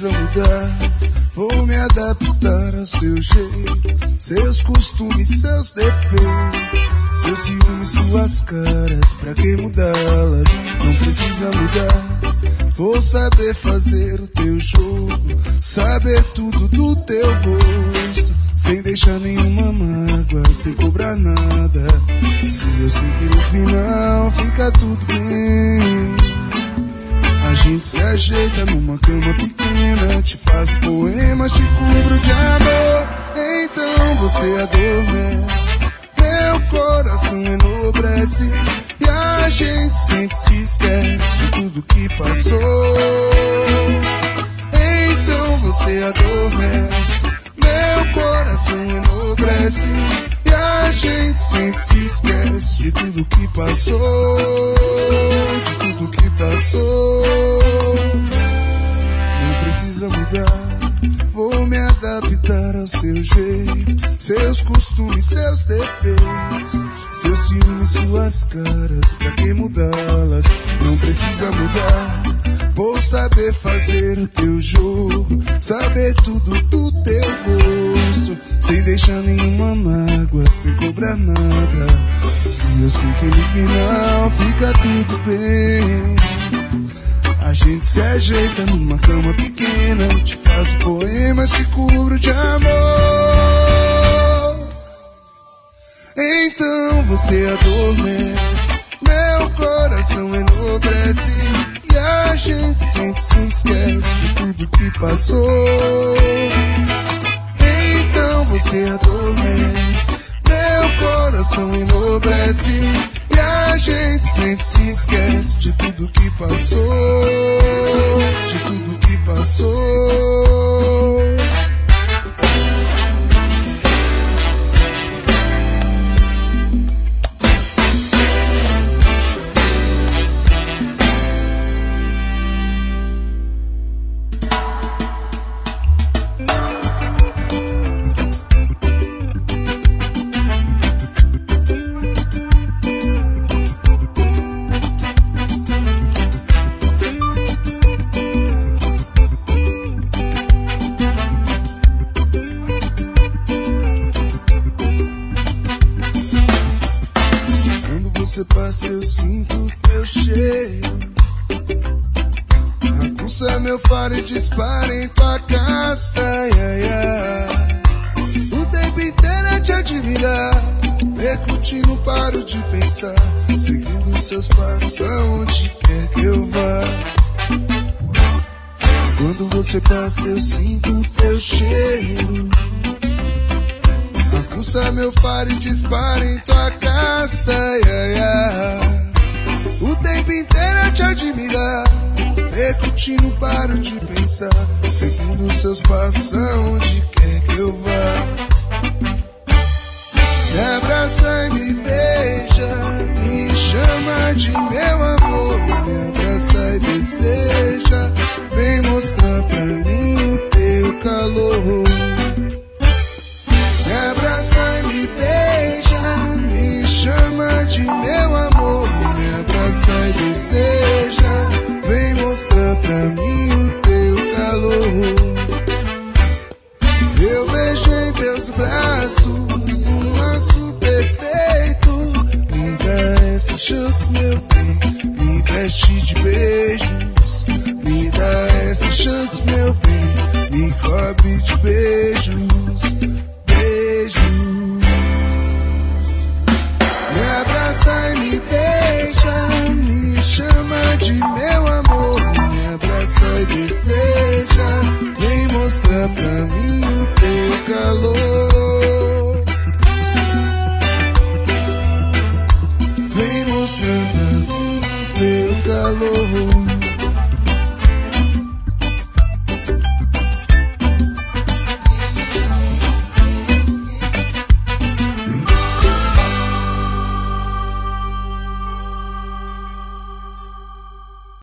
precisa mudar. Vou me adaptar ao seu jeito, seus costumes, seus defeitos, seus ciúmes, suas caras, pra que mudá-las? Não precisa mudar. Vou saber fazer o teu jogo, saber tudo do teu gosto, sem deixar nenhuma mágoa, sem cobrar nada. Se eu sei que no final fica tudo bem, a gente se ajeita numa cama pequena, te faço poemas, te cubro de amor. Então você adormece, meu coração enobrece, e a gente sempre se esquece de tudo que passou. Então você adormece, meu coração enobrece, e a gente sempre se esquece de tudo que passou, de tudo que passou. Não precisa mudar, vou me adaptar ao seu jeito, seus costumes, seus defeitos, seus ciúmes, suas caras, pra que mudá-las? Não precisa mudar, vou saber fazer o teu jogo, saber tudo do teu gosto, sem deixar nenhuma mágoa, sem cobrar nada. Se eu sei que no final fica tudo bem, a gente se ajeita numa cama pequena, te faço poemas, te cubro de amor. Então você adormece, meu coração enobrece, e a gente sempre se esquece de tudo que passou. Então você adormece, meu coração enobrece, e a gente sempre se esquece de tudo que passou, de tudo que passou. Você passa, eu sinto teu cheiro, aguça meu faro e dispara em tua caça. O tempo inteiro é te admirar, percute, não paro de pensar, seguindo seus passos aonde quer que eu vá. Quando você passa, eu sinto teu cheiro, aguça meu faro e dispara em tua caça. O tempo inteiro é te admirar, percute, não paro de pensar, seguindo seus passos aonde quer que eu vá. Me abraça e me beija, me chama de meu amor, me abraça e deseja, vem mostrar pra mim o teu calor. Me abraça e me beija, me chama de meu amor, me abraça e deseja, vem mostrar pra mim o teu calor. Eu vejo em teus braços um laço perfeito, me dá essa chance, meu bem, me veste de beijos, me dá essa chance, meu bem, me cobre de beijos. Me abraça e me beija, me chama de meu amor, me abraça e deseja, vem mostrar pra mim o teu calor. Vem mostrar pra mim o teu calor.